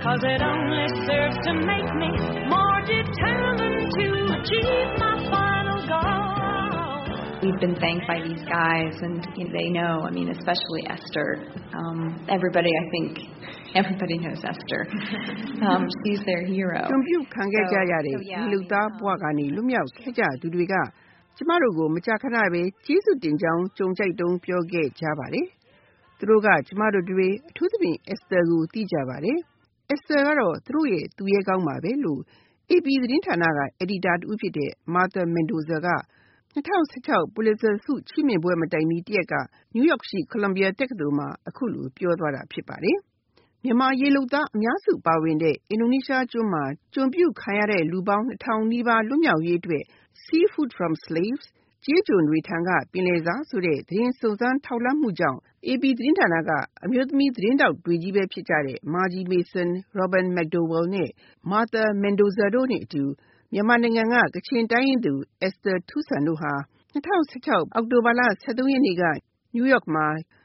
'cause it only serves to make me more determined to achieve my final goal. We've been thanked by these guys, and they know, I mean, especially Esther. Everybody knows Esther. She's their hero. ကျွန်ပြုခံခဲ့ကြရတဲ့ဒီလူသားဘဝကနေလွတ်မြောက်ခဲ့ကြသူတွေကကျမတို့ကိုမကြာခဏပဲကျေးဇူးတင်ကြောင်းကြုံကြိုက်တုံးပြောခဲ့ကြပါတယ်။သူတို့ကကျမတို့တွေအထူးသဖြင့် Esther ကိုသိကြပါတယ်။ Esther ကတော့သူတို့ရဲ့သူရဲကောင်းပါပဲလို့ AP သတင်းဌာနက editor တူဖြစ်တဲ့ Martha Mendoza က2016 Pulitzer ဆုချီးမြှင့်ပွဲမတိုင်မီတရက်က New York ရှိ Columbia တက္ကသိုလ်မှာအခုလိုပြောသွားတာဖြစ်ပါတယ်။မြန်မာရေလုပ်သားအများစုပါဝင်တဲ့အင်ဒိုနီးရှားကျွန်းမှာကျွန်ပြုခံရတဲ့လူပေါင်း 2000 နီးပါးလွတ်မြောက်ရေးအတွက် Seafood from Slaves ကြေးကျွန်တွေထံကပင်လယ်စားဆိုတဲ့သတင်းစုံစမ်းထောက်လှမ်းမှုကြောင့် AP သတင်းဌာနကအမျိုးသမီးသတင်းတောက်တွေကြီးပဲဖြစ်ကြတဲ့ Margie Mason, Robin McDowell နဲ့ Martha Mendoza တို့နဲ့အတူမြန်မာနိုင်ငံကကချင်တိုင်းရင်းသူ Esther Tusan တို့ဟာ2016အောက်တိုဘာလ13ရက်နေ့က New York မှာ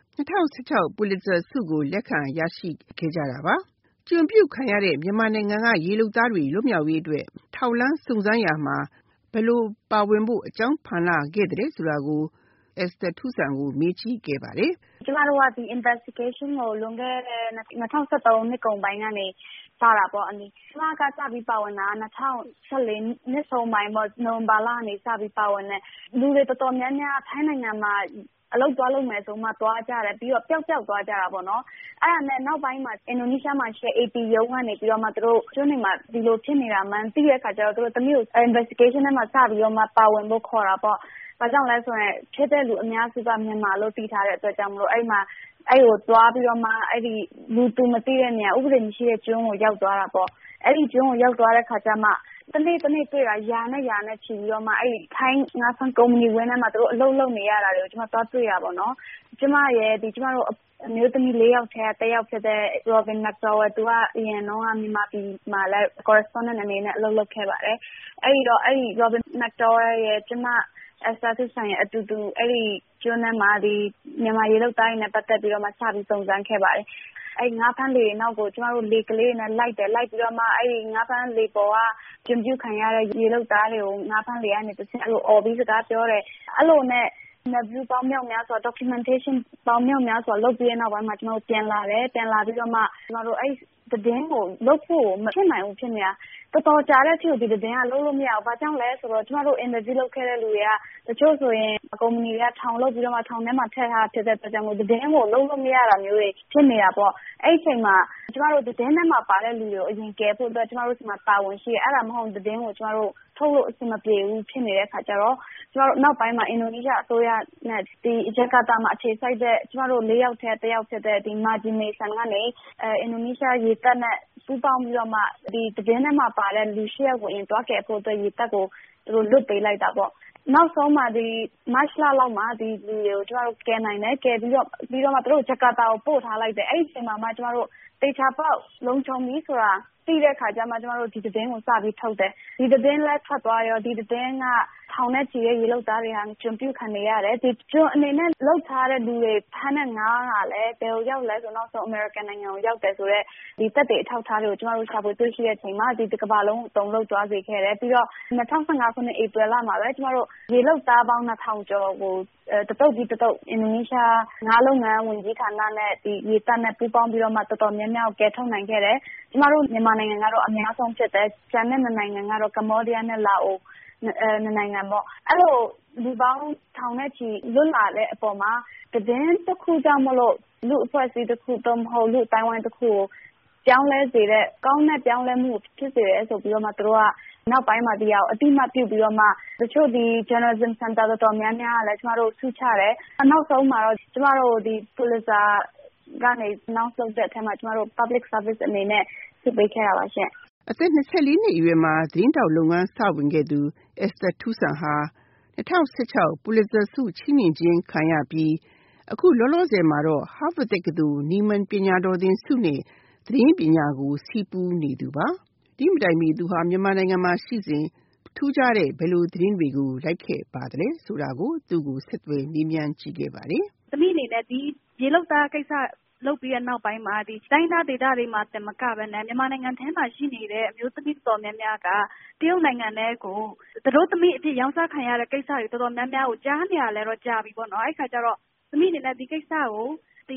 2016 Pulitzer ဆုကိုလက်ခံရရှိခဲ့ကြတာပါ။ကျွန်ပြုခံရတဲ့မြန်မာနိုင်ငံကရေလုပ်သားတွေလွတ်မြောက်ရေးအတွက်ထောက်လှမ်းစုံစမ်းရာမှာဘယ်လိုပါဝင်ဖို့အကြောင်းဖန်လာခဲ့တဲ့ဆိုတာကို Esther Tusan ကိုမေးကြည့်ခဲ့ပါတယ်။ကျမတို့ကဒီ investigation ကိုလွန်ခဲ့တဲ့2013နှစ်ကုန်ပိုင်းကနေစတာပေါ့အနီ။ကျမကစပြီးပါဝင်တာ2014နှစ်ဆုံးပိုင်းပေါ့နိုဝင်ဘာလကနေစပြီးပါဝင်တယ်။လူတွေတော်တော်များများထိုင်းနိုင်ငံမှာအလုပ်သွားလုပ်မယ်ဆိုမှသွားကြတယ်ပြီးတော့ပျောက်သွားကြတာပေါ့နော်အဲ့ဒါနဲ့နောက်ပိုင်းမှာအင်ဒိုနီးရှားမှာရှိတဲ့ AP ရုံးကနေပြီးတော့မှသူတို့ကျွန်းနေမှာဒီလိုဖြစ်နေတာမှန်သိတဲ့အခါကျတော့သူတို့တမျိုး investigation နဲ့မှစပြီးတော့မှပါဝင်ဖို့ခေါ်တာပေါ့ဘာကြောင့်လဲဆိုရင်ဖြစ်တဲ့လူအများစုကမြန်မာလို့သိထားတဲ့အတွက်ကြောင့်မလို့အဲ့မှာအဲ့ကိုသွားပြီးတော့မှအဲ့ဒီလူသူမသိတဲ့နေရာဥပဒေမရှိတဲ့ကျွန်းကိုရောက်သွားတာပေါ့အဲ့ဒီကျွန်းကိုရောက်သွားတဲ့အခါကျမှတနေ့တွေ့တာယာနဲ့ချီပြီးတော့မှအဲ့ထိုင်းငါးဖန်ကုမ္ပဏီဝင်းထဲမှာသူတို့အလုပ်လုပ်နေရတာတွေကိုကျွန်မသွားတွေ့ရပါတော့ကျမရဲ့ဒီကျမတို့အမျိုးသမီး၄ယောက်ထဲတစ်ယောက်ဖြစ်တဲ့ Robin McDowell သူကအရင်တော့မြန်မာပြည်မှာလည်း correspondent အနေနဲ့အလုပ်လုပ်ခဲ့ပါတယ်အဲ့တော့အဲ့ Robin McDowell ရဲ့ကျမEsther Tusan ရဲ့အတူတူအဲ့ဒီကျွန်းထဲမှာဒီမြန်မာရေလုပ်တိုင်းနဲ့ပတ်သက်ပြီးတော့မှစပြီးစုံစမ်းခဲ့ပါတယ်အဲ့ငါးဖမ်းလေနောက်ကိုကျမတို့လေကလေးနဲ့လိုက်ပြီးတော့မှအဲ့ငါးဖမ်းလေပေါ်ကကျွန်းပြုခံရတဲ့ရေလုပ်သားတွေကိုငါးဖမ်းလေကနေတစ်ချက်အဲ့လိုအော်ပြီးစကားပြောတယ်အဲ့လိုနဲ့interview ပေါင်းမြောက်များစွာ documentation ပေါင်းမြောက်များစွာလုပ်ပြီးတဲ့နောက်ပိုင်းမှာကျမတို့ပြန်လာပြီးတော့မှကျမတို့အဲ့သတင်းကိုလုပ်ဖို့မဖြစ်နိုင်ဘူးဖြစ်နေတာတော်တော်ကြာတဲ့အထိဒီသတင်းကလုပ်လို့မရဘူး။ဘာကြောင့်လဲဆိုတော့ကျမတို့ interview လုပ်ခဲ့တဲ့လူတွေကတချို့ဆိုရင်ကုမ္ပဏီတွေကထောင်လုပ်ပြီးတော့မှထောင်ထဲမှာထည့်ထားဖြစ်တဲ့အတွက်ကြောင့်မို့သတင်းကိုလုပ်လို့မရတာမျိုးတွေဖြစ်နေတာပေါ့။အဲ့ဒီအချိန်မှာကျမတို့သတင်းထဲမှာပါတဲ့လူတွေကိုအရင်ကယ်ဖို့အတွက်ကျမတို့ဒီမှာတာဝန်ရှိတယ်။အဲ့ဒါမဟုတ်သတင်းကိုကျမတို့ထုတ်လို့အဆင်မပြေဘူးဖြစ်နေတဲ့အခါကျတော့ကျမတို့နောက်ပိုင်းမှာအင်ဒိုနီးရှားအစိုးရနဲ့ဒီဂျကာတာမှာအခြေစိုက်တဲ့ကျမတို့၄ယောက်ထဲတစ်ယောက်ဖြစ်တဲ့ဒီ Margie Mason ကနေအင်ဒိုနီးရှားရေတပ်နဲ့ပူးပေါင်းပြီးတော့မှဒီသတင်းထဲမှာပါတဲ့လူ၈ယောက်ကိုအရင်တွားကယ်ဖို့အတွက်ရေတပ်ကိုသူတို့လွတ်ပေးလိုက်တာပေါ့နောက်ဆုံးမှာဒီ March လလောက်မှာဒီလူတွေကိုကျမတို့ကယ်နိုင်တယ်ကယ်ပြီးတော့မှသူတို့ဂျကာတာကိုပို့ထားလိုက်တယ်အဲ့ဒီအချိန်မှာမှကျမတို့တေချာပေါက်လုံခြုံပြီဆိုတာသိတဲ့အခါကျမှကျမတို့ဒီသတင်းကိုစပြီးထုတ်တယ်ဒီသတင်းလည်းထွက်သွားရောဒီသတင်းကထောင်နဲ့ချီတဲ့ရေလုပ်သားတွေဟာကျွန်ပြုခံနေရတယ်ဒီကျွန်အနေနဲ့လောက်ထားတဲ့လူတွေဖမ်းတဲ့ငါးကလည်းဘယ်ကိုရောက်လဲဆိုတော့ဆို American နိုင်ငံကိုရောက်တယ်ဆိုတော့ဒီတက်တွေအထောက်ထားတွေကိုကျမတို့ရှာဖွေတွေ့ရှိတဲ့အချိန်မှာဒီတစ်ကမ္ဘာလုံးတုံ့လောက်သွားစေခဲ့တယ်ပြီးတော့2015ခုနှစ် April လမှာပဲကျမတို့ရေလုပ်သားပေါင်း2000ကျော်ကိုတတုတ်အင်ဒိုနီးရှားငါးလုပ်ငန်းဝန်ကြီးဌာနနဲ့ဒီရေတပ်နဲ့ပူးပေါင်းပြီးတော့မှတော်တော်များများကယ်ထုတ်နိုင်ခဲ့တယ်ကျမတို့မြန်မာနိုင်ငံကတော့အများဆုံးဖြစ်တယ်ကျန်တဲ့နိုင်ငံကတော့ကမ္ဘောဒီးယားနဲ့လာအိုနိုင်ငံပေါ့အဲ့လိုလူပေါင်းထောင်နဲ့ချီလွတ်လာတဲ့အပေါ်မှာသတင်းတစ်ခုကြောင့်မလို့လူအဖွဲ့အစည်းတစ်ခုတော့မဟုတ်လူတိုင်းဝိုင်းတစ်ခုကိုပြောင်းလဲစေတဲ့ကောင်းတဲ့ပြောင်းလဲမှုဖြစ်စေတယ်ဆိုပြီးတော့မှသူတို့ကနောက်ပိုင်းမှာဒီအောင်အတိမတ်ပြုပြီးတော့မှတချို့ဒီ journalism center တော်များများကလည်းကျမတို့ဆုချတယ်နောက်ဆုံးမှာတော့ကျမတို့ဒီ Pulitzer ကနေ announce လုပ်တဲ့အထက်မှာကျမတို့ public service အနေနဲ့ဆုပေးခဲ့တာပါရှင့်အသက်24နှစ်အရွယ်မှာသတင်းတောက်လုပ်ငန်းစဝင်ခဲ့သူ Esther Tusan ဟာ2016 Pulitzer ဆုချီးမြှင့်ခြင်းခံရပြီးအခုလောလောဆယ်မှာတော့ Harvard တက္ကသိုလ် Nieman ပညာတော်သင်ဆုနဲ့သတင်းပညာကိုစီးပူးနေသူပါဒီမတိုင်မီသူဟာမြန်မာနိုင်ငံမှာရှိစဉ်ထူးခြားတဲ့ဘယ်လိုသတင်းတွေကိုလိုက်ခဲ့ပါသလဲဆိုတာကိုသူ့ကိုဆက်သွယ်မေးမြန်းကြည့်ခဲ့ပါတယ်သမီးအနေနဲ့ဒီရေလုပ်သားကိစ္စလုပ်ပြီးတဲ့နောက်ပိုင်းမှာဒီတိုင်းဒေသတွေမှာတမကပဲနဲ့မြန်မာနိုင်ငံထဲမှာရှိနေတဲ့အမျိုးသမီးတော်များများကတရုတ်နိုင်ငံထဲကိုသူတို့သမီးအဖြစ်ရောင်းစားခံရတဲ့ကိစ္စတွေတော်တော်များများကိုကြားနေရလဲတော့ကြားပြီပေါ့နော်အဲ့ခါကျတော့သမီးအနေနဲ့ဒီကိစ္စကိုဒီ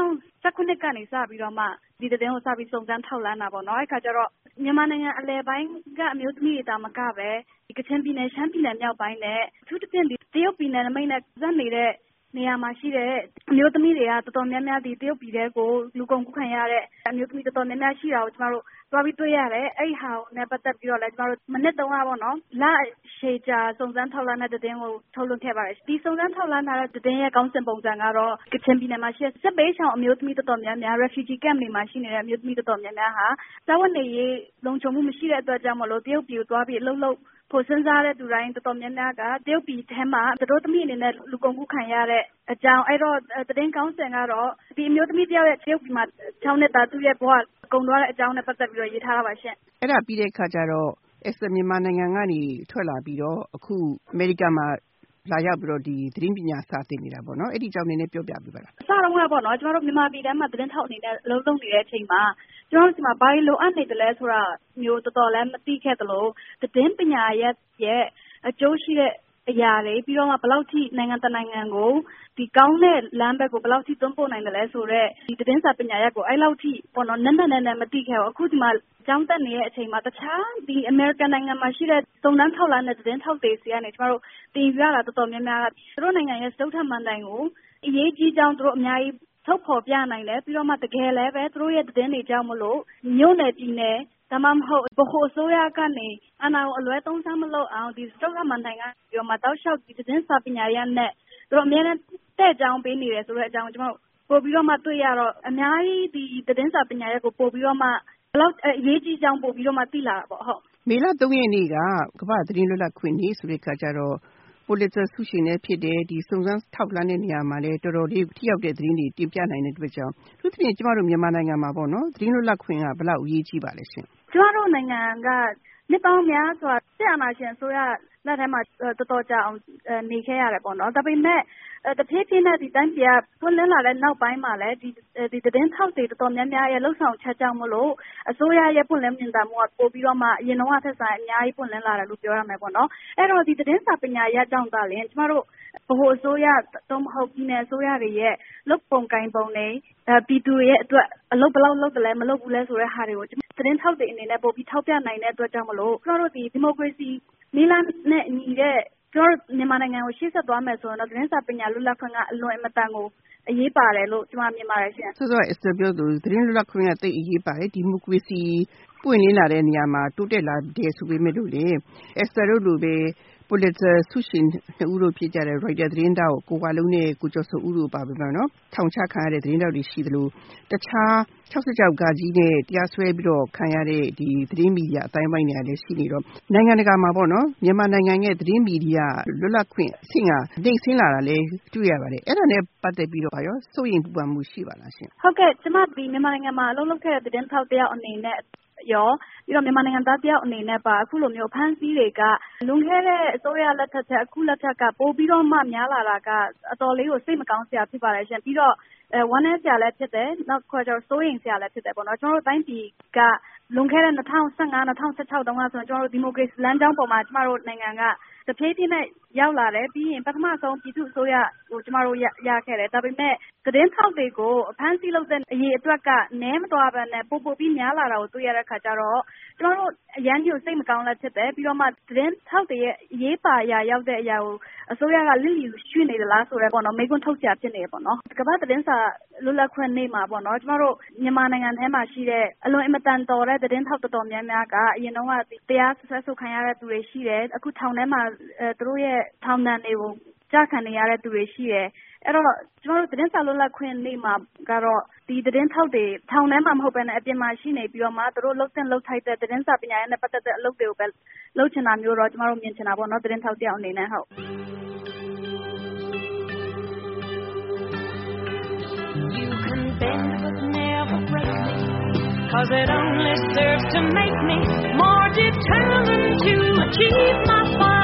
2019ကနေစပြီးတော့မှဒီတဲ့ကိုစပြီးစုံစမ်းထောက်လှမ်းတာပေါ့နော်အဲ့ခါကျတော့မြန်မာနိုင်ငံအလဲပိုင်းကအမျိုးသမီးတွေတာမကပဲဒီကချင်ပြည်နယ်ရှမ်းပြည်နယ်မြောက်ပိုင်းနဲ့အထူးသဖြင့်ဒီတရုတ်ပြည်နယ်နဲ့မိတ်နဲ့ဇက်နေတဲ့နေရာမှာရှိတဲ့အမျိုးသမီးတွေကတော်တော်များများဒီတရုတ်ပြည်ထဲကိုလူကုန်ကူးခံရတဲ့အမျိုးသမီးတော်တော်များများရှိတာကိုကျမတို့သွားပြီးတွေ့ရတယ်အဲ့ဟာကိုနဲ့ပတ်သက်ပြီးတော့လည်းကျမတို့မနေ့တုန်းကပေါ့နော်လရှည်ကြာစုံစမ်းထောက်လှမ်းတဲ့သတင်းကိုထုတ်လွှင့်ခဲ့ပါတယ်ဒီစုံစမ်းထောက်လှမ်းထားတဲ့သတင်းရဲ့ကောင်းစဉ်ပုံစံကတော့ကချင်ပြည်နယ်မှာရှိတဲ့စစ်ပေးဆောင်အမျိုးသမီးတော်တော်များများ refugee camp တွေမှာရှိနေတဲ့အမျိုးသမီးတော်တော်များများဟာစာဝတ်နေရေးလုံခြုံမှုမရှိတဲ့အတွက်ကြောင့်မလို့တရုတ်ပြည်ကိုသွားပြီးအလုပ်လုပ်ဖို့စဉ်းစားတဲ့သူတိုင်းတော်တော်များများကတရုတ်ပြည်ထဲမှာသူတို့သမီးအနေနဲ့လူကုန်ကူးခံရတဲ့အကြောင်းအဲ့တော့သတင်းကောင်းစဉ်ကတော့ဒီအမျိုးသမီးတယောက်ရဲ့တရုတ်ပြည်မှာ6နှစ်သားသူ့ရဲ့ဘဝကုန်သွားတဲ့အကြောင်းနဲ့ပတ်သက်ပြီးတော့ရေးထားတာပါရှင့်အဲ့ဒါပြီးတဲ့အခါကျတော့မြန်မာနိုင်ငံကနေထွက်လာပြီးတော့အခုအမေရိကန်မှာလာရောက်ပြီးတော့ဒီသတင်းပညာစာသင်နေတာပေါ့နော်အဲ့ဒီအကြောင်းနည်းနည်းပြောပြပေးပါလားအစတုန်းကပေါ့နော်ကျမတို့မြန်မာပြည်ထဲမှာသတင်းထောက်အနေနဲ့အလုပ်လုပ်နေတဲ့အချိန်မှာကျမတို့ဒီမှာဘာလို့လိုအပ်နေတယ်လဲဆိုတာမျိုးတော်တော်လည်းမသိခဲ့သလိုသတင်းပညာရဲ့အကျိုးရှိတဲ့အရာတွေပြီးတော့မှဘယ်လောက်ထိနိုင်ငံတနိုင်ငံကိုဒီကောင်းတဲ့လမ်းဘက်ကိုဘယ်လောက်ထိသွင်းပို့နိုင်တယ်လဲဆိုတော့ဒီသတင်းစာပညာရပ်ကိုအဲ့လောက်ထိပေါ့နော်နက်မသိခဲ့ဘူးအခုဒီမှာကျောင်းတက်နေတဲ့အချိန်မှာတခြားဒီအမေရိကန်နိုင်ငံမှာရှိတဲ့စုံစမ်းထောက်လှမ်းတဲ့သတင်းထောက်တွေစီကနေကျမတို့တင်ပြတာတော်တော်များများသူတို့နိုင်ငံရဲ့စတုထမှန်တိုင်ကိုအရေးကြီးကြောင်းသူတို့အများကြီးထုတ်ဖော်ပြနိုင်တယ်ပြီးတော့မှတကယ်လည်းပဲသူတို့ရဲ့သတင်းတွေကြောင့်မလို့မြို့နယ်ပြည်နယ်ဒါမှမဟုတ်ဗဟိုအစိုးရကနေအာဏာကိုအလွဲသုံးစားမလုပ်အောင်ဒီစတုထမှန်တိုင်ကပြီးတော့မှတောက်လျှောက်ဒီသတင်းစာပညာရပ်နဲ့သူတို့အများနဲ့တဲ့အကြောင်းပေးနေတယ်ဆိုတဲ့အကြောင်းကျွန်တော်ပို့ပြီးတော့မှတွေ့ရတော့အများကြီးဒီသတင်းစာပညာရပ်ကိုပို့ပြီးတော့မှဘယ်လောက်အရေးကြီးကြောင်းပို့ပြီးတော့မှသိလာတာပေါ့ဟုတ်မေလ3ရက်နေ့ကကမ္ဘာသတင်းလွတ်လပ်ခွင့်နေ့ဆိုတဲ့အခါကျတော့Pulitzer ဆုရှင်လည်းဖြစ်တယ်ဒီစုံစမ်းထောက်လှမ်းတဲ့နေရာမှာလည်းတော်တော်လေးထိရောက်တဲ့သတင်းတွေတင်ပြနိုင်တဲ့အတွက်ကြောင့်သူသဖြင့်ကျမတို့မြန်မာနိုင်ငံမှာပေါ့နော်သတင်းလွတ်လပ်ခွင့်ကဘယ်လောက်အရေးကြီးပါလဲရှင်ကျမတို့နိုင်ငံကနှစ်ပေါင်းများစွာစစ်အာဏာရှင်အစိုးရလက်ထက်မှာတော်တော်ကြာအောင်နေခဲ့ရတယ်ပေါ့နော်ဒါပေမဲ့တဖြည်းဖြည်းနဲ့ဒီတိုင်းပြည်ကပွင့်လင်းလာတဲ့နောက်ပိုင်းမှာလည်းဒီသတင်းထောက်တွေတော်တော်များများရဲ့လှုပ်ဆောင်ချက်ကြောင့်မလို့အစိုးရရဲ့ပွင့်လင်းမြင်သာမှုကပို့ပြီးတော့မှအရင်တော့ထက်ဆိုင်အများကြီးပွင့်လင်းလာတယ်လို့ပြောရမယ်ပေါ့နော်အဲ့တော့ဒီသတင်းစာပညာရပ်ကြောင့်သာလျှင်ကျမတို့ဗဟိုအစိုးရသုံးမဟုတ်ပြည်နယ်အစိုးရတွေရဲ့လုပ်ပုံကိုင်ပုံတွေပြည်သူတွေရဲ့အတွက်အလုပ်ဘယ်လောက်လုပ်တယ်လဲမလုပ်ဘူးလဲဆိုတဲ့ဟာတွေကိုသတင်းထောက်တွေအနေနဲ့ပို့ပြီးထောက်ပြနိုင်တဲ့အတွက်ကြောင့်မလို့ကျမတို့ဒီမိုကရေစီနည်းလမ်းနဲ့ညီတဲ့ကျွန်တော်မြန်မာနိုင်ငံကိုရှေ့ဆက်သွားမယ်ဆိုတော့သတင်းစာပညာလွတ်လပ်ခွင့်ကအလွန်အမတန်ကိုအရေးပါတယ်လို့ကျွန်မမြင်ပါတယ်ရှင်ဆိုတော့ပြောသူသတင်းလွတ်လပ်ခွင့်ကသိအရေးပါတယ်ဒီမိုကရေစီပွင့်လင်းလာတဲ့နေရာမှာတိုးတက်လာတယ်ဆိုပေမဲ့လို့လေတို့လိုပဲPulitzer ဆုရှင်နှစ်ဦးတို့ဖြစ်ကြတဲ့ Reuters သတင်းတောက်ကိုဝါလုံးနဲ့ကိုကျော်စိုးဦးတို့ပါပဲနော်ထောင်ချခံရတဲ့သတင်းတောက်တွေရှိသလိုတခြား66ကကြီးနဲ့တရားစွဲပြီးတော့ခံရတဲ့ဒီသတင်းမီဒီယာအတိုင်းပိုင်းတွေလည်းရှိနေတော့နိုင်ငံတကာမှာပေါ့နော်မြန်မာနိုင်ငံရဲ့သတင်းမီဒီယာလွတ်လပ်ခွင့်အဆင့်ကနှိမ့်ဆင်းလာတာလည်းတွေ့ရပါတယ်အဲ့ဒါနဲ့ပတ်သက်ပြီးတော့ရောစိုးရိမ်ပူပန်မှုရှိပါလားရှင်ဟုတ်ကဲ့ကျမဒီမြန်မာနိုင်ငံမှာအလုပ်လုပ်ခဲ့တဲ့သတင်းထောက်တယောက်အနေနဲ့ရောပြီးတော့မြန်မာနိုင်ငံသားတယောက်အနေနဲ့ပါအခုလိုမျိုးဖမ်းဆီးတွေကလွန်ခဲ့တဲ့အစိုးရလက်ထက်အခုလက်ထက်ကပိုပြီးတော့မှများလာတာကအတော်လေးကိုစိတ်မကောင်းစရာဖြစ်ပါတယ်ရှင်ပြီးတော့ဝမ်းနည်းစရာလည်းဖြစ်တယ်နောက်ခွဲကျတော့စိုးရိမ်စရာလည်းဖြစ်တယ်ပေါ့နော်ကျွန်တော်တို့တိုင်းပြည်ကလွန်ခဲ့တဲ့2015 2016တုန်းကဆိုရင်ကျွန်တော်တို့ဒီမိုကရေစီလမ်းကြောင်းပေါ်မှာကျမတို့နိုင်ငံကတဖြည်းဖြည်းနဲ့ရောက်လာတယ်ပြီးရင်ပထမဆုံးပြည်သူ့အစိုးရကိုကျမတို့ရခဲ့တယ်ဒါပေမဲ့သတင်းထောက်တွေကိုအဖမ်းဆီးလုပ်တဲ့အရေးအတွက်ကနည်းမသွားဘဲနဲ့ပို့ပြီးများလာတာကိုတွေ့ရတဲ့ခါကျတော့ကျမတို့အရန်ကြီးကိုစိတ်မကောင်းလည်းဖြစ်တယ်ပြီးတော့မှသတင်းထောက်တွေရဲ့အရေးပါအရာရောက်တဲ့အရာကိုအစိုးရကလစ်လျူရှုနေသလားဆိုတော့ပေါ့နော်မိကွန်းထုတ်စရာဖြစ်နေတယ်ပေါ့နော်ကမ္ဘာသတင်းစာလွတ်လပ်ခွင့်နေ့မှာပေါ့နော်ကျမတို့မြန်မာနိုင်ငံထဲမှာရှိတဲ့အလွန်အမတန်တော်တဲ့သတင်းထောက်တော်တော်များများကအရင်တော့ကတရားစွဲဆိုခံရတဲ့သူတွေရှိတယ်အခုထောင်ထဲမှာသူတို့ရဲ့ထောင်ဒဏ်တွေကိုကြားခံနေရတဲ့သူတွေရှိတယ်အဲ့တော့ကျမတို့သတင်းစာလွတ်လပ်ခွင့်နေ့မှာကတော့ဒီသတင်းထောက်တွေထောင်ထဲမှာမဟုတ်ဘဲနဲ့အပြင်မှာရှိနေပြီးတော့မှသူတို့လှုပ်ထိုက်တဲ့သတင်းစာပညာရေးနဲ့ပတ်သက်တဲ့အလုပ်တွေကိုပဲလုပ်ချင်တာမျိုးတော့ကျမတို့မြင်ချင်တာပေါ့နော်သတင်းထောက်တယောက်အနေနဲ့ဟုတ် You can bend but never break me, 'cause it only serves to make me more determined to achieve my final